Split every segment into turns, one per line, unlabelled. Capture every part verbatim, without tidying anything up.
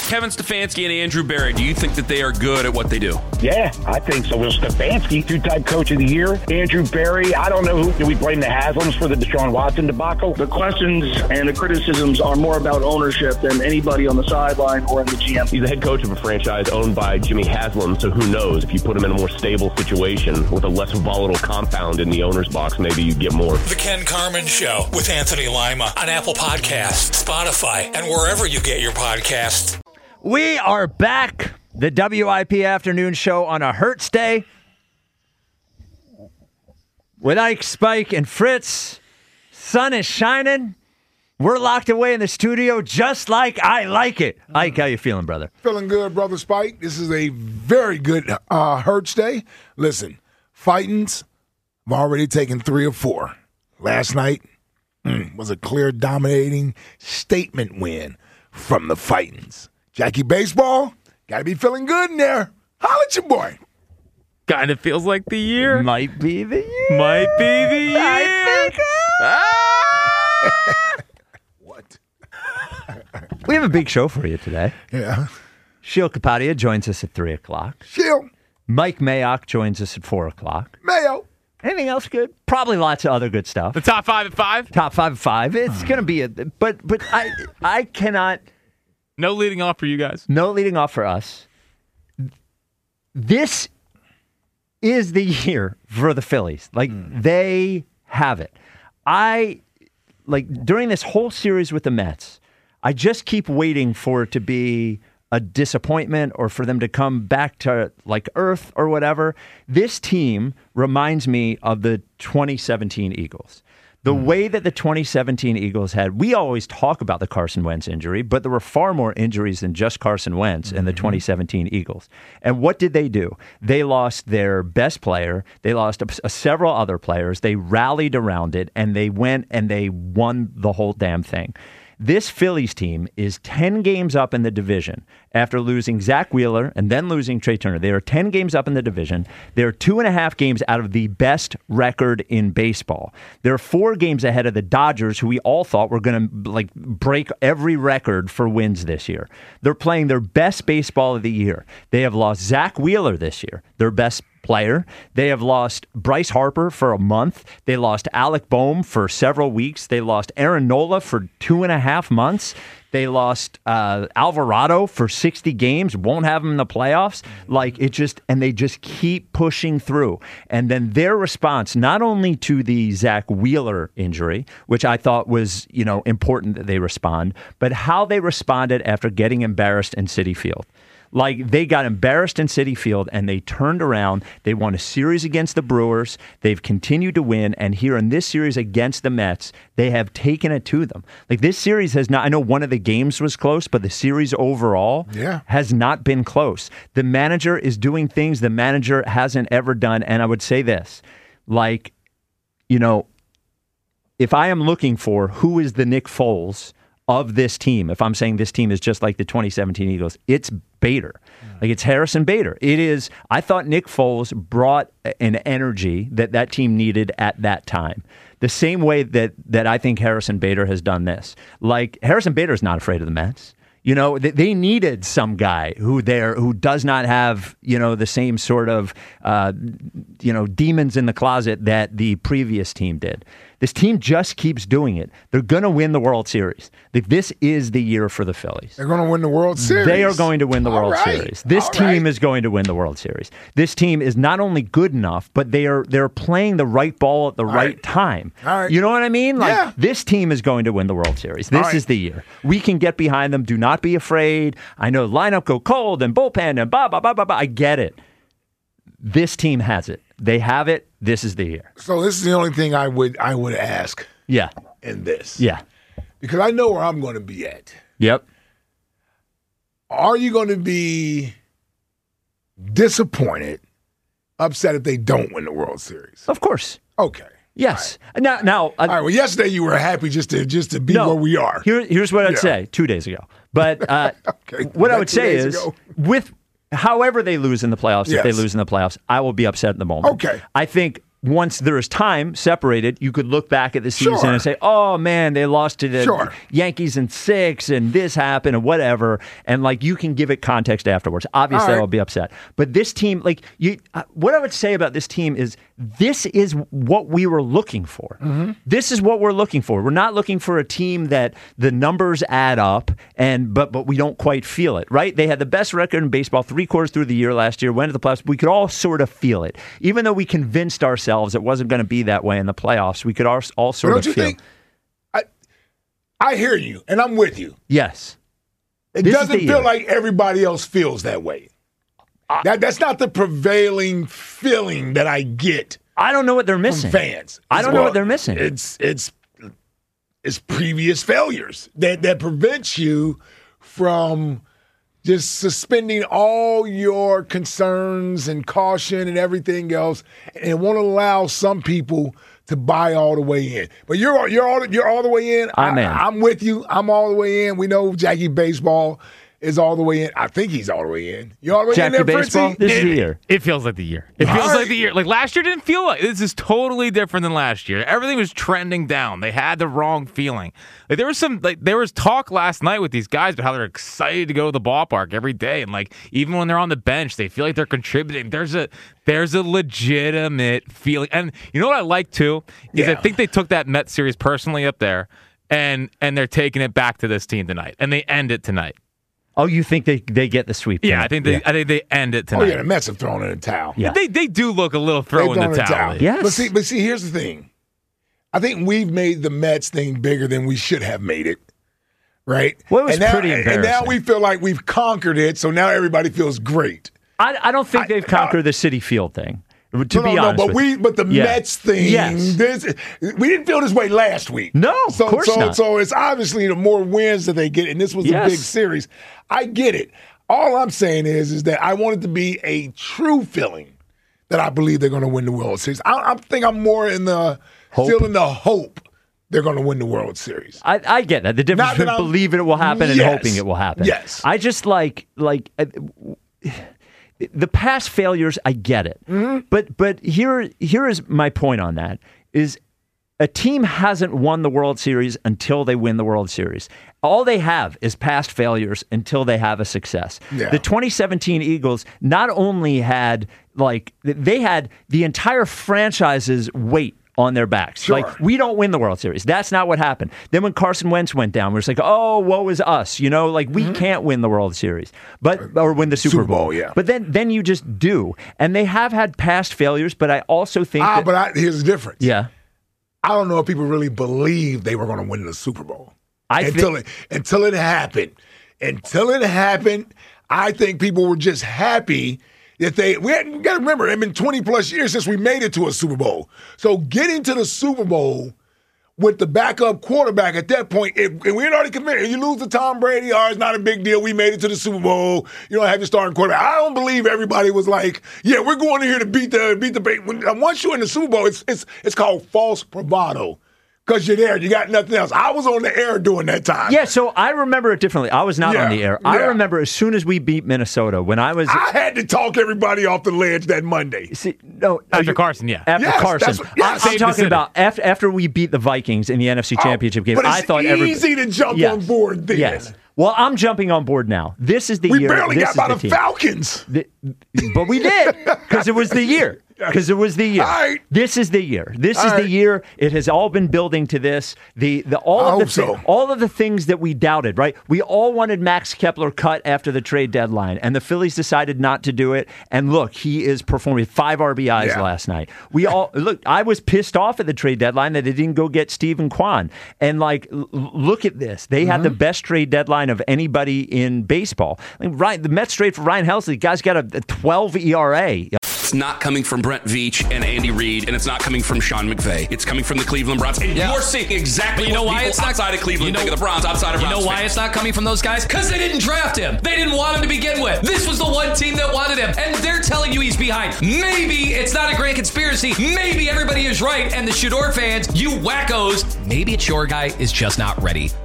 Kevin Stefanski and Andrew Berry, do you think that they are good at what they do?
Yeah, I think so. Well, Stefanski, two-time coach of the year. Andrew Berry, I don't know who. Do we blame the Haslams for the Deshaun Watson debacle?
The questions and the criticisms are more about ownership than anybody on the sideline or in the G M.
He's the head coach of a franchise owned by Jimmy Haslam, so who knows? If you put him in a more stable situation with a less volatile compound in the owner's box, maybe you get more.
The Ken Carman Show with Anthony Lima on Apple Podcasts, Spotify, and wherever you get your podcasts.
We are back, the W I P Afternoon Show on a Hertz Day with Ike, Spike, and Fritz. Sun is shining. We're locked away in the studio just like I like it. Ike, how you feeling, brother?
Feeling good, brother Spike. This is a very good uh, Hertz Day. Listen, Fightins have already taken three or four. Last night mm, was a clear, dominating statement win from the Fightins. Jackie Baseball, got to be feeling good in there. Holla at your boy.
Kind of feels like the year.
Might be the year.
Might be the year.
I think
ah! What?
We have a big show for you today.
Yeah.
Sheil Kapadia joins us at three o'clock.
Sheil.
Mike Mayock joins us at four o'clock.
Mayo.
Anything else good? Probably lots of other good stuff.
The top five at five?
Top five at five. It's going to be a... But, but I, I cannot...
No leading off for you guys.
No leading off for us. This is the year for the Phillies. Like, mm. they have it. I, like, during this whole series with the Mets, I just keep waiting for it to be a disappointment or for them to come back to, like, earth or whatever. This team reminds me of the twenty seventeen Eagles. The way that the twenty seventeen Eagles had, we always talk about the Carson Wentz injury, but there were far more injuries than just Carson Wentz in the twenty seventeen Eagles. And what did they do? They lost their best player. They lost a, a several other players. They rallied around it, and they went and they won the whole damn thing. This Phillies team is ten games up in the division after losing Zach Wheeler and then losing Trey Turner. They are ten games up in the division. They're two and a half games out of the best record in baseball. They're four games ahead of the Dodgers, who we all thought were going to like break every record for wins this year. They're playing their best baseball of the year. They have lost Zach Wheeler this year, their best player. They have lost Bryce Harper for a month. They lost Alec Boehm for several weeks. They lost Aaron Nola for two and a half months. They lost uh, Alvarado for sixty games, won't have him in the playoffs. Like it just, and they just keep pushing through. And then their response, not only to the Zach Wheeler injury, which I thought was, you know, important that they respond, but how they responded after getting embarrassed in Citi Field. Like, they got embarrassed in Citi Field, and they turned around. They won a series against the Brewers. They've continued to win, and here in this series against the Mets, they have taken it to them. Like, this series has not, I know one of the games was close, but the series overall
yeah.
has not been close. The manager is doing things the manager hasn't ever done, and I would say this, like, you know, if I am looking for who is the Nick Foles of this team, if I'm saying this team is just like the twenty seventeen Eagles, it's Bader. Mm. Like, it's Harrison Bader. It is, I thought Nick Foles brought an energy that that team needed at that time. The same way that that I think Harrison Bader has done this. Like, Harrison Bader is not afraid of the Mets. You know, they needed some guy who there who does not have, you know, the same sort of, uh, you know, demons in the closet that the previous team did. This team just keeps doing it. They're going to win the World Series. This is the year for the Phillies.
They're going to win the World Series.
They are going to win the
All
World
right.
Series. This
All
team
right.
is going to win the World Series. This team is not only good enough, but they are they're playing the right ball at the
All
right,
right.
time.
All right.
You know what I mean? Like,
yeah.
This team is going to win the World Series. This
right.
is the year. We can get behind them. Do not be afraid. I know lineup go cold and bullpen and blah, blah, blah, blah, blah. I get it. This team has it. They have it. This is the year.
So this is the only thing I would I would ask.
Yeah.
In this.
Yeah.
Because I know where I'm going to be at.
Yep.
Are you going to be disappointed, upset if they don't win the World Series?
Of course.
Okay.
Yes. Right. Now, now. Uh,
All right. Well, yesterday you were happy just to just to be
no,
where we are.
Here, here's what I'd
yeah.
say. Two days ago, but uh,
okay.
what I would say is,
ago?
with however they lose in the playoffs,
yes.
if they lose in the playoffs, I will be upset in the moment.
Okay.
I think once there is time separated, you could look back at the season
Sure.
and say, oh, man, they lost to the
Sure.
Yankees in six and this happened and whatever. And, like, you can give it context afterwards. Obviously,
All right.
I'll be upset. But this team, like, you, uh, what I would say about this team is this is what we were looking for.
Mm-hmm.
This is what we're looking for. We're not looking for a team that the numbers add up, and but but we don't quite feel it, right? They had the best record in baseball three quarters through the year last year, went to the playoffs. We could all sort of feel it. Even though we convinced ourselves it wasn't going to be that way in the playoffs, we could all, all sort
But
of
don't you
feel
think? I, I hear you, and I'm with you.
Yes.
It
This is
doesn't
the
feel
year.
like everybody else feels that way. that, that's not the prevailing feeling that I get
I don't know what they're
from
missing.
fans.
I don't
It's-
know
well,
what they're missing.
It's it's it's previous failures that that prevents you from just suspending all your concerns and caution and everything else, and won't allow some people to buy all the way in. But you're you're all you're all the way in.
I'm
I,
in.
I'm with you. I'm all the way in. We know Jackie Baseball is all the way in. I think he's all the way in. You all the way
Jackie
in there,
Baseball,
Fritzy?
this is the year.
It feels like the year. It feels
All right.
like the year. Like last year didn't feel like this is totally different than last year. Everything was trending down. They had the wrong feeling. Like there was some like there was talk last night with these guys about how they're excited to go to the ballpark every day, and like even when they're on the bench, they feel like they're contributing. There's a there's a legitimate feeling, and you know what I like too is
Yeah.
I think they took that Mets series personally up there, and and they're taking it back to this team tonight, and they end it tonight.
Oh, you think they, they get the sweep?
Yeah,
tonight?
I think they I think they end it
Oh
tonight.
yeah, the Mets have thrown in the towel.
Yeah.
They they do look a little throw
They've
in the
thrown
towel.
Yes.
But see, but see, here's the thing. I think we've made the Mets thing bigger than we should have made it. Right?
Well, it was
and now,
pretty
And now
embarrassing.
we feel like we've conquered it, so now everybody feels great.
I, I don't think
I-
they've conquered the City Field thing. To
no,
be
no, no,
honest,
but
with
we,
you.
but the
Yeah.
Mets thing,
Yes.
this, we didn't feel this way last week.
No, of
so,
course
so,
not.
So it's obviously the more wins that they get, and this was a
Yes.
big series. I get it. All I'm saying is, is that I want it to be a true feeling that I believe they're going to win the World Series. I, I think I'm more in the
Hope.
still in the hope they're going to win the World Series.
I, I get that. The difference
Not that
between
I'm-
believing it will happen and
Yes.
hoping it will happen.
Yes.
I just like like uh, the past failures. I get it,
Mm-hmm.
but but here here is my point on that is. A team hasn't won the World Series until they win the World Series. All they have is past failures until they have a success.
Yeah.
The twenty seventeen Eagles not only had like they had the entire franchise's weight on their backs.
Sure.
Like we don't win the World Series. That's not what happened. Then when Carson Wentz went down, we were like, "Oh, woe is us." You know, like we
Mm-hmm.
can't win the World Series, but or win the Super,
Super Bowl, yeah.
But then then you just do, and they have had past failures. But I also think
Ah,
that,
but I, here's the difference.
yeah.
I don't know if people really believe they were going to win the Super Bowl
I
until
think-
it until it happened. Until it happened, I think people were just happy that they. We, had, we got to remember, it's been twenty plus years since we made it to a Super Bowl. So getting to the Super Bowl with the backup quarterback at that point, if, and we had already committed. You lose to Tom Brady, oh, it's not a big deal. We made it to the Super Bowl. You don't have your starting quarterback. I don't believe everybody was like, "Yeah, we're going in here to beat the beat the." When, once you're in the Super Bowl, it's it's it's called false bravado because you're there. You got nothing else. I was on the air during that time.
Yeah, so I remember it differently. I was not
Yeah,
on the air. I
yeah.
remember as soon as we beat Minnesota, when I was
I had to talk everybody off the ledge that Monday.
See, no,
After
you-
Carson, yeah.
After
Yes,
Carson,
that's what- yes.
I- I'm
Saved the
talking
city.
about after, after we beat the Vikings in the N F C Championship game.
But it's
I thought every-
easy to jump
Yes.
on board then.
Yes. Well, I'm jumping on board now. This is the
We
year.
barely
this
got
is
by
the
the
team.
Falcons.
The- but we did because it was the year. Because it was the year.
All right.
This is the year. This
All
is
right.
the year. It has all been building to this. The the all
I
of the
hope so.
thi- all of the things that we doubted. Right. We all wanted Max Kepler cut after the trade deadline, and the Phillies decided not to do it. And look, he is performing five R B Is
Yeah.
last night. We all look. I was pissed off at the trade deadline that they didn't go get Stephen Kwan. And like, l- look at this. They had the
Mm-hmm.
best trade deadline of anybody in baseball. I mean, Ryan, the Mets trade for Ryan Helsley. The guy's got a, a twelve E R A.
It's not coming from Brent Veach and Andy Reid, and it's not coming from Sean McVay. It's coming from the Cleveland Browns. And
Yeah.
you're seeing exactly
But you know
what
why
people
it's not-
outside of Cleveland
you know-
think of the Browns, outside of
You
Browns
know why
fans.
it's not coming from those guys? Because they didn't draft him. They didn't want him to begin with. This was the one team that wanted him, and they're telling you he's behind. Maybe it's not a grand conspiracy. Maybe everybody is right, and the Shador fans, you wackos, maybe it's your guy is just not ready.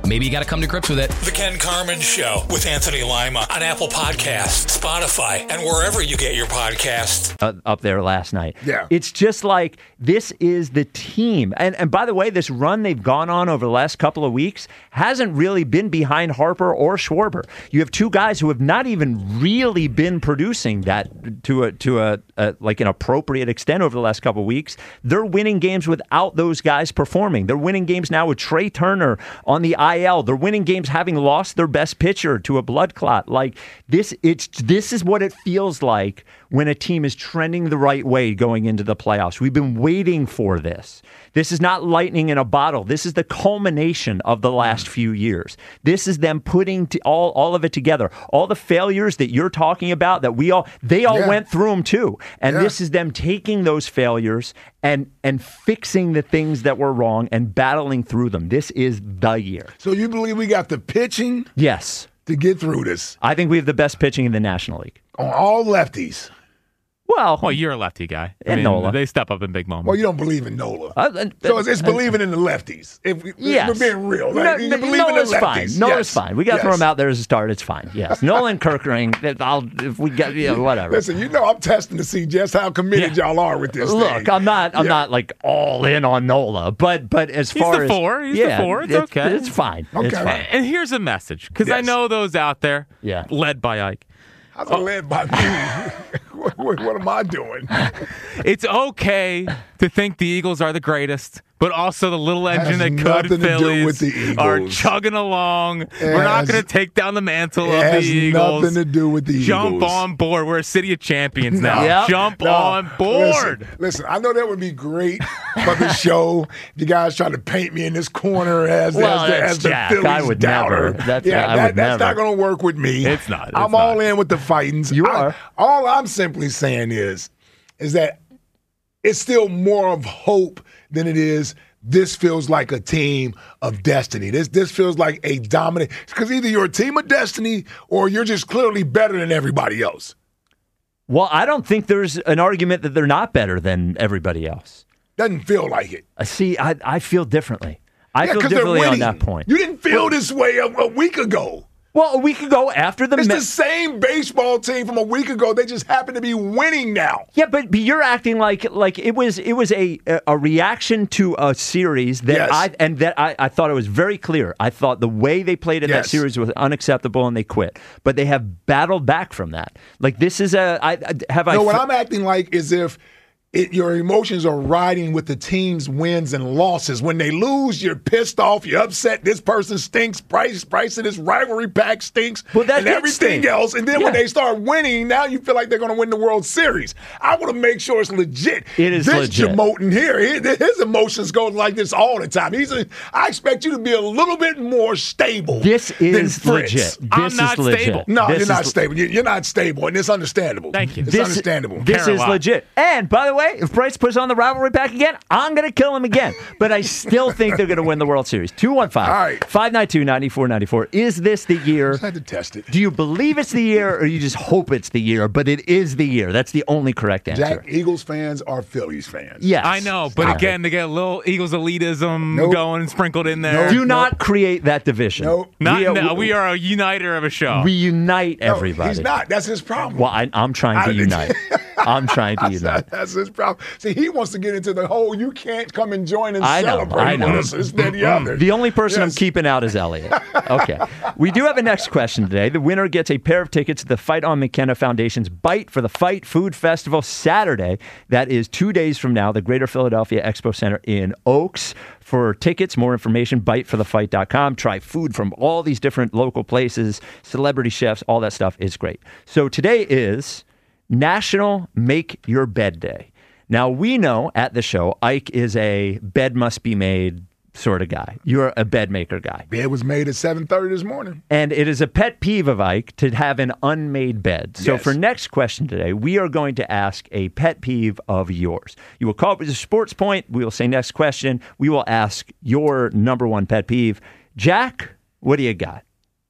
maybe you got to come to grips with it.
The Ken Carmen Show with Anthony Lima on Apple Podcasts, Spotify, and wherever you get your podcasts.
Uh, up there last night.
Yeah.
It's just like this is the team. And and by the way, this run they've gone on over the last couple of weeks hasn't really been behind Harper or Schwarber. You have two guys who have not even really been producing that to a to a, a like an appropriate extent over the last couple of weeks. They're winning games without those guys performing. They're winning games now with Trey Turner on the I L. They're winning games having lost their best pitcher to a blood clot. Like this, it's this is what it feels like when a team is trending the right way going into the playoffs. We've been waiting for this. This is not lightning in a bottle. This is the culmination of the last few years. This is them putting to all, all of it together. All the failures that you're talking about, that we all, they all
Yeah.
went through them too. And
Yeah.
this is them taking those failures and and fixing the things that were wrong and battling through them. This is the year.
So you believe we got the pitching
Yes.
to get through this
I think we have the best pitching in the National League.
on all lefties?
Well,
Well, you're a lefty guy. I
And
mean,
Nola.
They step up in big moments.
Well, you don't believe in Nola.
uh, and-
So it's, it's
and-
believing in the lefties. If, we,
Yes.
if we're being real.
No,
Like, you
no,
believe
Nola's
in the
fine.
lefties.
Nola's
Yes.
fine. We got to throw
Yes.
him out there as a start. It's fine. Yes. Nolan Kirkering, that I'll, if we get, you know, whatever.
Listen, you know I'm testing to see just how committed
Yeah.
y'all are with this
Look,
thing.
I'm not. I'm
Yeah.
not like all in on Nola, but but as
He's
far
the
as
four. He's the
yeah,
four. It's okay.
It's fine. It's
Okay.
fine.
And here's a message, because I
Yes.
know those out there,
Yeah.
led by Ike.
How's it led by me? what, what, what am I doing?
It's okay to think the Eagles are the greatest, but also the little engine
Has
that could
nothing to do
Phillies
with the
are
Eagles.
chugging along. We're not
has-
going to take down the mantle
It
of the
has
Eagles.
nothing to do with the
Jump
Eagles.
on board. We're a city of champions now.
No. Yep.
Jump
No,
on board.
Listen, listen, I know that would be great for the show. You guys trying to paint me in this corner as,
Well,
as the,
that's
as the
Jack.
Phillies
I would
doubter.
never. That's-
yeah,
I
that,
would
that's
never.
not going to work with me.
It's not. It's
I'm
not.
all in with the fightings.
You
I-
are.
All I'm simply saying is, is that it's still more of hope than it is. This feels like a team of destiny. This this feels like a dominant, because either you're a team of destiny or you're just clearly better than everybody else.
Well, I don't think there's an argument that they're not better than everybody else.
Doesn't feel like it.
Uh, See, I I feel differently. I
Yeah,
feel
'cause they're
differently on
winning.
that point.
You didn't feel this way a, a week ago.
Well, a week ago after the
It's
Mets.
the same baseball team from a week ago. They just happen to be winning now.
Yeah, but, but you're acting like like it was it was a a reaction to a series that
Yes.
I and that I, I thought it was very clear. I thought the way they played in that
Yes.
series was unacceptable, and they quit. But they have battled back from that. Like this is a I I- have I
No, what
f-
I'm acting like is if it, your emotions are riding with the team's wins and losses. When they lose, you're pissed off, you're upset. This person stinks. Price, Price in this rivalry pack stinks,
Well, that
and
did
everything
stink.
else. And then when
Yeah.
they start winning, now you feel like they're going to win the World Series. I want to make sure it's legit.
It is
this
legit.
Jamotin here, his, his emotions go like this all the time. He's a, I expect you to be a little bit more stable.
This
than
is
Fritz.
legit. This
I'm
is
not
legit.
stable.
No,
This
you're not
is-
stable. You- You're not stable, and it's understandable.
Thank you.
It's
This,
understandable.
This
Care a
is
lot.
legit. And by the way, if Bryce puts on the rivalry pack again, I'm going to kill him again. But I still think they're going to win the World Series. two one five,
All right.
five nine two, nine four nine four. Is this the year?
I had to test it.
Do you believe it's the year or you just hope it's the year? But it is the year. That's the only correct answer.
Jack, Eagles fans are Phillies fans.
Yes.
I know, but
Stop
again, they get a little Eagles elitism
Nope.
going and sprinkled in there.
Nope.
it. Do not create that division.
Nope.
Not,
we, are,
no, we are a uniter of a show.
we unite
No,
everybody.
he's not. That's his problem.
Well, I, I'm trying to
I-
unite. I'm trying to unite.
That's his problem. See, he wants to get into the whole you can't come and join and
I know,
celebrate
I know.
with us. This, that, the other.
The only person I'm
Yes.
keeping out is Elliot. Okay. We do have a next question today. The winner gets a pair of tickets to the Fight on McKenna Foundation's Bite for the Fight Food Festival Saturday. That is two days from now, the Greater Philadelphia Expo Center in Oaks. For tickets, more information, bite for the fight dot com. Try food from all these different local places, celebrity chefs, all that stuff is great. So today is National Make Your Bed Day. Now, we know at the show, Ike is a bed must be made sort of guy. You're a bed maker guy.
Bed was made at seven thirty this morning.
And it is a pet peeve of Ike to have an unmade bed. So
Yes.
for next question today, we are going to ask a pet peeve of yours. You will call up with a sports point. We will say next question. We will ask your number one pet peeve. Jack, what do you got?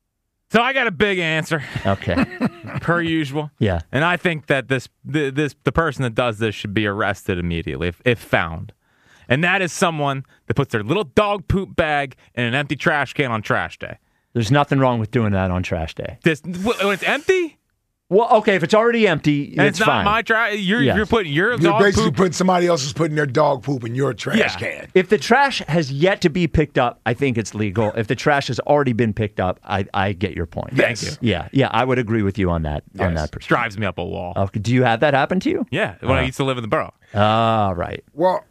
So I got a big answer,
Okay.
per usual.
Yeah.
And I think that this the, this the person that does this should be arrested immediately if, if found. And that is someone that puts their little dog poop bag in an empty trash can on trash day.
There's nothing wrong with doing that on trash day.
This, when it's empty?
Well, okay, if it's already empty,
and
it's,
it's not
fine.
my trash. You're,
Yes.
you're putting your
You're
dog
basically
poop.
putting somebody else is putting their dog poop in your trash
Yeah.
can.
If the trash has yet to be picked up, I think it's legal. If the trash has already been picked up, I, I get your point.
Thank you.
Yeah, yeah, I would agree with you on that. On
Yes.
that perspective.
Drives me up a wall.
Okay, do you have that happen to you?
Yeah, when I used to live in the borough.
Ah, right.
Well,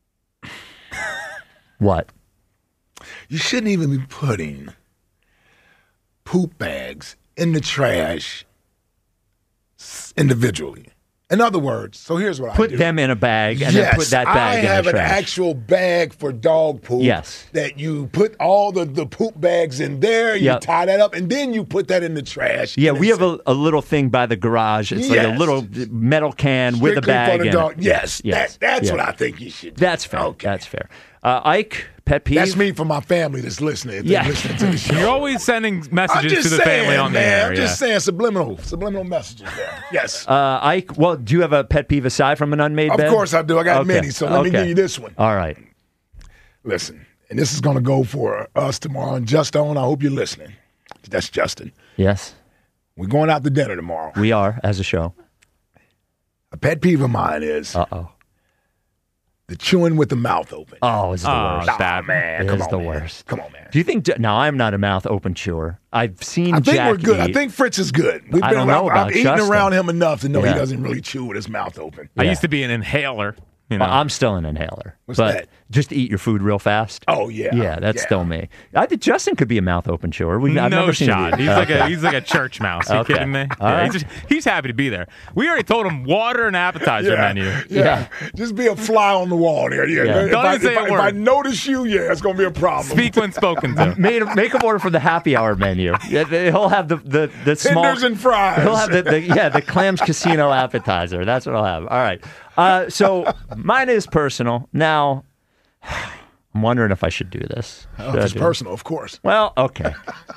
What?
you shouldn't even be putting poop bags in the trash s- individually. In other words, so here's what I
Put
do.
them in a bag and
yes,
then put that bag
I
in
have
the
an
trash.
actual bag for dog poop.
Yes.
That you put all the, the poop bags in there, you
Yep.
tie that up, and then you put that in the trash.
Yeah,
And
we
it's
have a, a little thing by the garage. It's like a
Yes.
little metal can with a
strictly
bag
for the
in
dog.
it.
Yes,
yes.
That, that's
yeah.
what I think you should do.
That's fair.
Okay.
That's fair. Uh, Ike, pet peeve?
That's me for my family that's listening. If
Yeah.
they're listening to the show.
You're always sending
I'm
messages
just
to the
saying,
family on the
man.
air.
I'm
yeah.
just saying subliminal, subliminal messages there. Yes.
Uh, Ike, well, do you have a pet peeve aside from an unmade
Of
bed?
course I do. I got
Okay.
many, so let me
Okay.
give you this one.
All right.
Listen, and this is going to go for us tomorrow. And Just on, I hope you're listening. That's Justin.
Yes,
We're going out to dinner tomorrow.
we are as a show.
A pet peeve of mine is
Uh-oh.
the chewing with the mouth open.
Oh, it's the
Oh,
worst.
it's bad.
man,
It
come
is
on,
the
man.
worst.
Come on, man.
Do you think? Now, I'm not a mouth open chewer. I've seen
I think
Jack
we're good.
eat.
I think Fritz is good. We've
I
been
don't
around,
know about
I've eaten
Justin.
around him enough to know
Yeah.
he doesn't really chew with his mouth open.
I
Yeah.
used to be an inhaler. You know.
Well, I'm still an inhaler.
What's
but
that?
Just eat your food real fast.
Oh, yeah.
Yeah, that's
Yeah.
still me. I think Justin could be a mouth open chewer. We, I've
no
never seen
shot.
him eat.
He's like a
Okay.
he's like a church mouse. Are you
Okay.
kidding me?
All
Yeah,
right.
he's, just, he's happy to be there. We already told him water and appetizer
Yeah.
menu.
Yeah.
Yeah.
Just be a fly on the wall there. Yeah.
Yeah.
If,
Don't
I,
even say
if,
a
I, if
word.
I notice you, yeah, it's going to be a problem.
Speak when spoken to.
Made, make him order for the happy hour menu. Yeah, they- he'll have the the, the small
Tenders and fries.
He'll have the, the yeah the clams casino appetizer. That's what I'll have. All right. Uh, so mine is personal. Now I'm wondering if I should do this.
Oh,
Should I
it's
do it?
personal, of course.
Well, okay.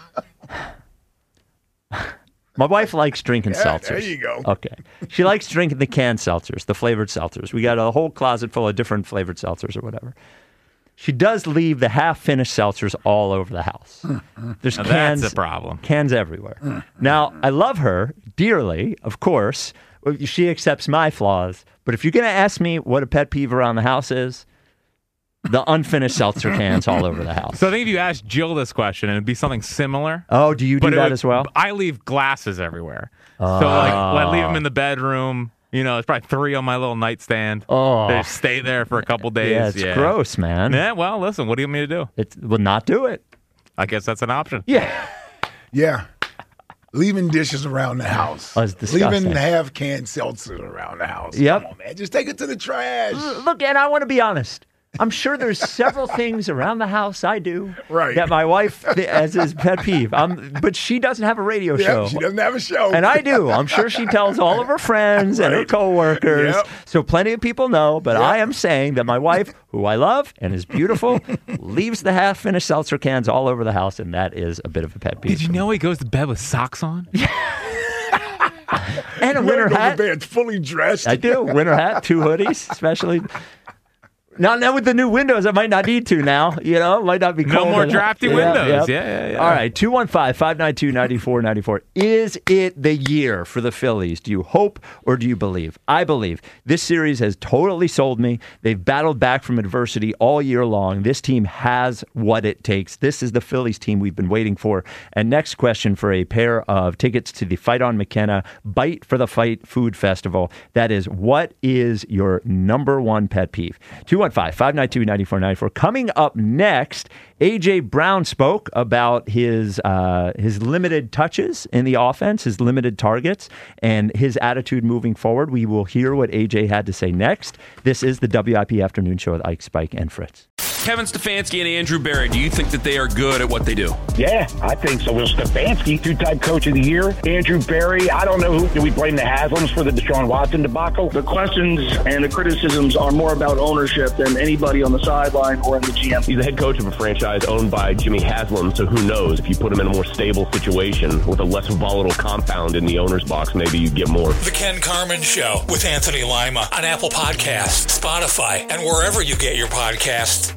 My wife likes drinking
Yeah,
seltzers.
there you go.
Okay. She likes drinking the canned seltzers, the flavored seltzers. We got a whole closet full of different flavored seltzers or whatever. She does leave the half-finished seltzers all over the house. There's
Now
cans,
that's a problem.
cans everywhere. Now, I love her dearly, of course. She accepts my flaws. But if you're going to ask me what a pet peeve around the house is, the unfinished seltzer cans all over the house.
So I think if you asked Jill this question, it'd be something similar.
Oh, do you do
But it
that
would-
as well?
I leave glasses everywhere. So like when I leave
Ah.
them in the bedroom, you know, there's probably three on my little nightstand.
Oh.
They just stay there for a couple days.
Yeah, it's gross, man.
Yeah, well, listen, what do you want me to do?
It's, well, not do it.
I guess that's an option.
Yeah.
Yeah. Leaving dishes around the house.
Oh, it's disgusting.
Leaving half-canned seltzers around the house.
Yep.
Come on, man. Just take it to the trash.
Look, and I want to be honest. I'm sure there's several things around the house I do
Right.
that my wife as his pet peeve. Um, but she doesn't have a radio
Yep,
show.
she doesn't have a show.
And I do. I'm sure she tells all of her friends and her
Right.
coworkers.
Yep.
So plenty of people know. But
Yep.
I am saying that my wife, who I love and is beautiful, leaves the half-finished seltzer cans all over the house, and that is a bit of a pet peeve.
Did you know he goes to bed with socks on?
And a
You
winter
go to
hat.
bed fully dressed.
I do. Winter hat, two hoodies, especially. Now, now with the new windows, I might not need to now. You know, it might not be
No
cold
more
enough.
drafty
Yeah,
windows.
yep.
Yeah, yeah, yeah.
All right, two one five, five nine two, nine four nine four. Is it the year for the Phillies? Do you hope or do you believe? I believe. This series has totally sold me. They've battled back from adversity all year long. This team has what it takes. This is the Phillies team we've been waiting for. And next question for a pair of tickets to the Fight on McKenna Bite for the Fight Food Festival. That is, what is your number one pet peeve? two one five, five nine two, nine four nine four. Coming up next, A J. Brown spoke about his uh, his limited touches in the offense, his limited targets, and his attitude moving forward. We will hear what A J had to say next. This is the W I P Afternoon Show with Ike, Spike, and Fritz.
Kevin Stefanski and Andrew Berry, do you think that they are good at what they do?
Yeah, I think so. Will Stefanski, two-time coach of the year. Andrew Berry, I don't know who. Do we blame the Haslams for the Deshaun Watson debacle?
The questions and the criticisms are more about ownership than anybody on the sideline or in the G M.
He's the head coach of a franchise owned by Jimmy Haslam, so who knows? If you put him in a more stable situation with a less volatile compound in the owner's box, maybe you get more.
The Ken Carman Show with Anthony Lima on Apple Podcasts, Spotify, and wherever you get your podcasts.